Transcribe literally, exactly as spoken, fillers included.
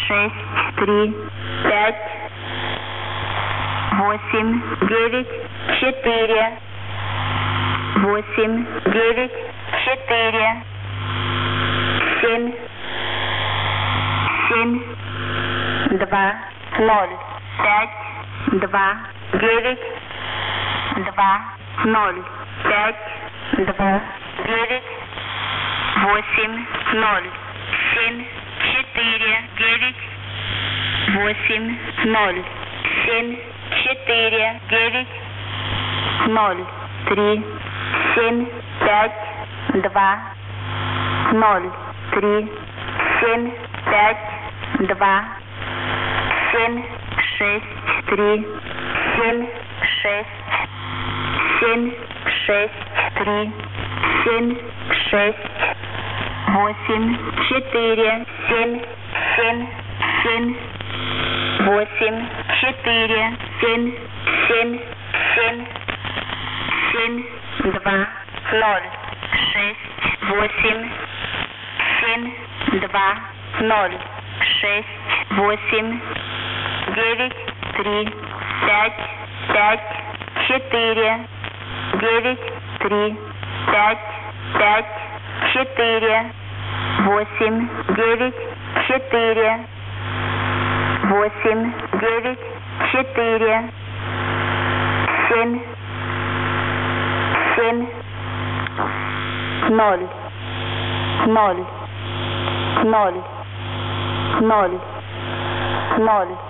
шесть, три, пять, восемь, девять, четыре, восемь, девять, четыре, семь, семь, два, ноль, пять, два, девять, два, ноль, пять, два, девять, восемь, ноль, семь, четыре, девять, восемь, ноль, семь, четыре, девять, ноль, три, семь, пять, два, ноль, три, семь, пять, два, семь, шесть, три, семь, шесть, семь, шесть, три, семь, шесть, восемь, четыре, семь, семь, семь, восемь, четыре, семь, семь, семь, семь, два, ноль, шесть, восемь, семь, два, ноль, шесть, восемь, девять, три, пять, пять, четыре, девять, три, пять, пять, четыре, восемь, девять, четыре, восемь, девять, четыре, семь, семь, ноль, ноль, ноль, ноль, ноль.